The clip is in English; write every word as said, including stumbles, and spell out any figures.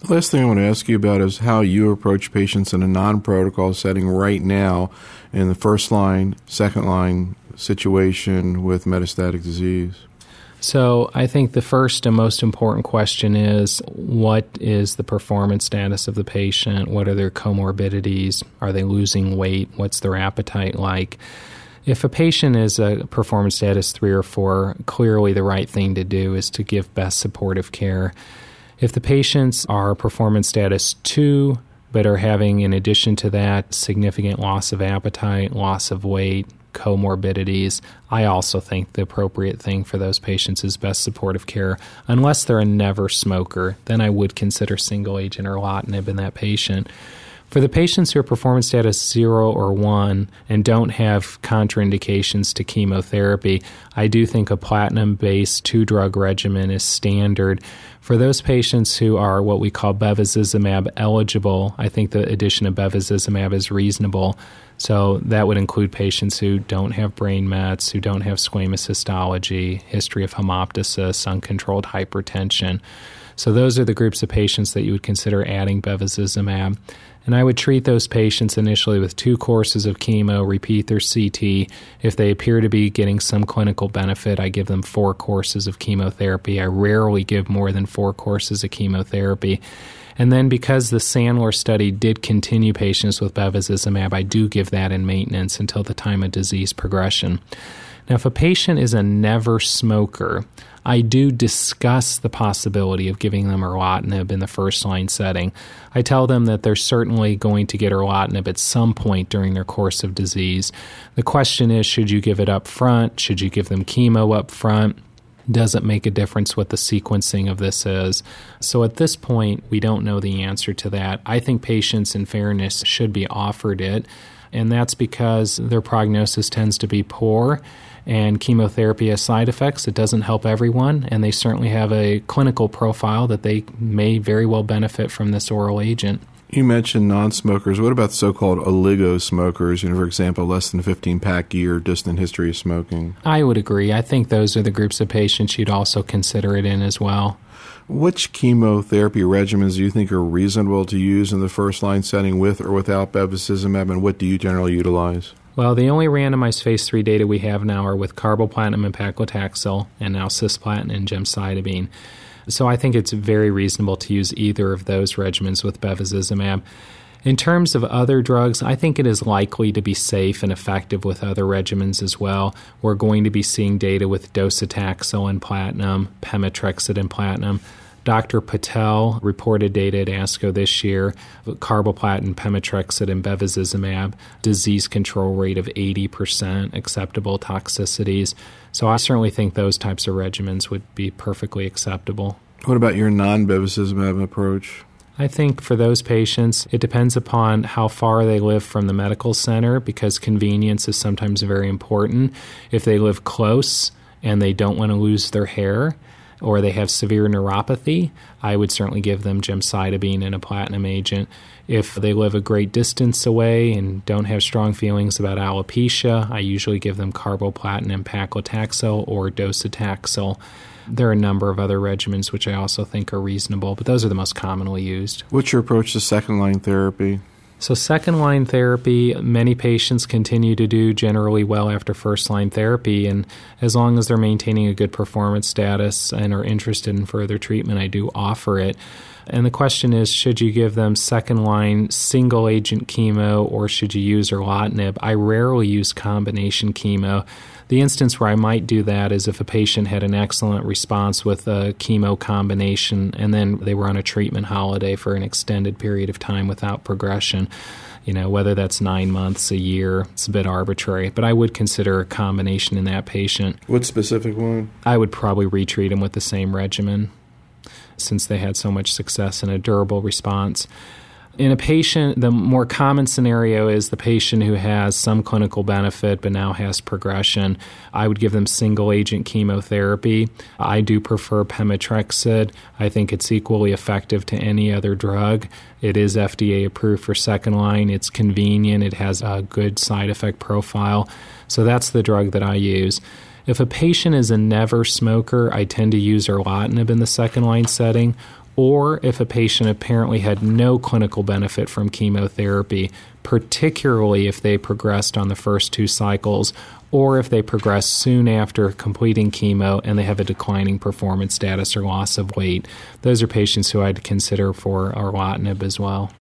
Last thing I want to ask you about is how you approach patients in a non-protocol setting right now in the first-line, second-line situation with metastatic disease. So I think the first and most important question is, what is the performance status of the patient? What are their comorbidities? Are they losing weight? What's their appetite like? If a patient is a performance status three or four, clearly the right thing to do is to give best supportive care. If the patients are performance status two, but are having, in addition to that, significant loss of appetite, loss of weight, comorbidities, I also think the appropriate thing for those patients is best supportive care. Unless they're a never smoker, then I would consider single agent erlotinib in that patient. For the patients who are performance status zero or one and don't have contraindications to chemotherapy, I do think a platinum-based two-drug regimen is standard. For those patients who are what we call bevacizumab eligible, I think the addition of bevacizumab is reasonable. So that would include patients who don't have brain mets, who don't have squamous histology, history of hemoptysis, uncontrolled hypertension. So those are the groups of patients that you would consider adding bevacizumab. And I would treat those patients initially with two courses of chemo, repeat their C T. If they appear to be getting some clinical benefit, I give them four courses of chemotherapy. I rarely give more than four courses of chemotherapy. And then because the Sandler study did continue patients with bevacizumab, I do give that in maintenance until the time of disease progression. Now, if a patient is a never smoker, I do discuss the possibility of giving them erlotinib in the first-line setting. I tell them that they're certainly going to get erlotinib at some point during their course of disease. The question is, should you give it up front? Should you give them chemo up front? Does it make a difference what the sequencing of this is? So at this point, we don't know the answer to that. I think patients, in fairness, should be offered it, and that's because their prognosis tends to be poor, and chemotherapy has side effects. It doesn't help everyone, and they certainly have a clinical profile that they may very well benefit from this oral agent. You mentioned non-smokers. What about so-called oligo-smokers, you know, for example, less than fifteen pack a year, distant history of smoking? I would agree. I think those are the groups of patients you'd also consider it in as well. Which chemotherapy regimens do you think are reasonable to use in the first-line setting with or without bevacizumab, and what do you generally utilize? Well, the only randomized phase three data we have now are with carboplatin and paclitaxel, and now cisplatin and gemcitabine. So I think it's very reasonable to use either of those regimens with bevacizumab. In terms of other drugs, I think it is likely to be safe and effective with other regimens as well. We're going to be seeing data with docetaxel and platinum, pemetrexed and platinum. Doctor Patel reported data at ASCO this year, carboplatin, pemetrexed, and bevacizumab, disease control rate of eighty percent, acceptable toxicities. So I certainly think those types of regimens would be perfectly acceptable. What about your non-bevacizumab approach? I think for those patients, it depends upon how far they live from the medical center, because convenience is sometimes very important. If they live close and they don't want to lose their hair, or they have severe neuropathy, I would certainly give them gemcitabine and a platinum agent. If they live a great distance away and don't have strong feelings about alopecia, I usually give them carboplatin and paclitaxel or docetaxel. There are a number of other regimens which I also think are reasonable, but those are the most commonly used. What's your approach to second-line therapy? So second-line therapy, many patients continue to do generally well after first-line therapy, and as long as they're maintaining a good performance status and are interested in further treatment, I do offer it. And the question is, should you give them second-line single-agent chemo or should you use erlotinib? I rarely use combination chemo. The instance where I might do that is if a patient had an excellent response with a chemo combination and then they were on a treatment holiday for an extended period of time without progression. You know, whether that's nine months, a year, it's a bit arbitrary, but I would consider a combination in that patient. What specific one? I would probably retreat them with the same regimen since they had so much success and a durable response. In a patient, the more common scenario is the patient who has some clinical benefit but now has progression. I would give them single-agent chemotherapy. I do prefer pemetrexed. I think it's equally effective to any other drug. It is F D A approved for second line. It's convenient. It has a good side effect profile. So that's the drug that I use. If a patient is a never smoker, I tend to use erlotinib in the second line setting, or if a patient apparently had no clinical benefit from chemotherapy, particularly if they progressed on the first two cycles, or if they progress soon after completing chemo and they have a declining performance status or loss of weight. Those are patients who I'd consider for erlotinib as well.